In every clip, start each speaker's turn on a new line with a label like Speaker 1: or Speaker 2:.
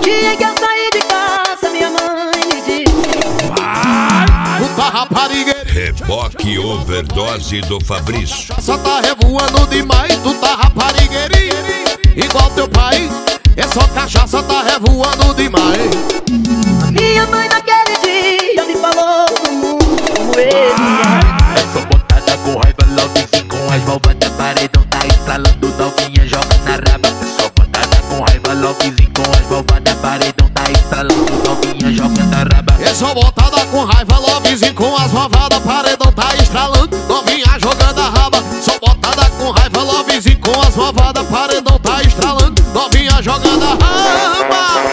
Speaker 1: dia que eu saí de casa, minha mãe me disse:
Speaker 2: vai, puta raparigueira.
Speaker 3: Reboque overdose do Fabrício.
Speaker 2: Só tá revoando demais, tu tá raparigueirinho igual teu pai. É só cachaça, tá revoando demais.
Speaker 1: Minha mãe naquele dia me falou do mundo como ele é.
Speaker 4: É só botada com raiva, logo assim com as malvadas. Paredão tá estralando, novinha joga na raba. É só botada com raiva, logo assim com as malvadas. Paredão tá estralando, novinha joga na raba.
Speaker 2: É só botada com raiva, lovezinho com as malvadas. Paredão tá estralando, novinha jogando a raba. Só botada com raiva, lovezinho com as malvadas. Paredão tá estralando, novinha jogando a raba.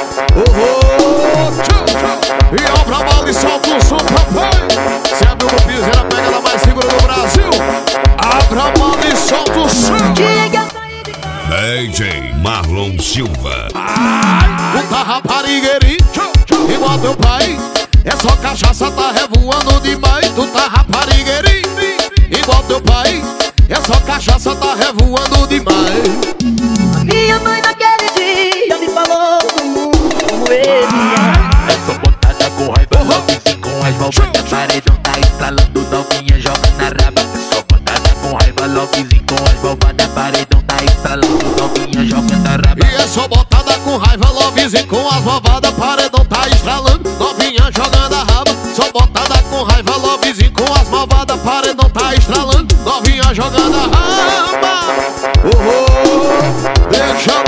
Speaker 2: E obra mal e solta o som, papai. Se abriu no piseira, pega da mais segura do Brasil. Abra mal e solta o som.
Speaker 1: Dia que eu saí de casa,
Speaker 3: DJ Marlon Silva.
Speaker 2: Ai, puta raparigueirinho igual teu pai. É só cachaça, tá revoando demais. Tu tá raparigueirinho igual teu pai. É só cachaça, tá revoando demais.
Speaker 1: minha mãe naquele dia me falou do mundo como ele é.
Speaker 4: É só botada com raiva, logo assim com as malvadas. Paredão tá estralando, novinha joga na raba. É só botada com raiva, logo assim com as malvadas. Paredão tá estralando, novinha joga na raba.
Speaker 2: E é só botada com raiva, lovezinho com as malvadas. Paredão tá estralando, novinha jogando a raba. Só botada com raiva, lovezinho com as malvadas. Paredão tá estralando, novinha jogando a raba. Deixa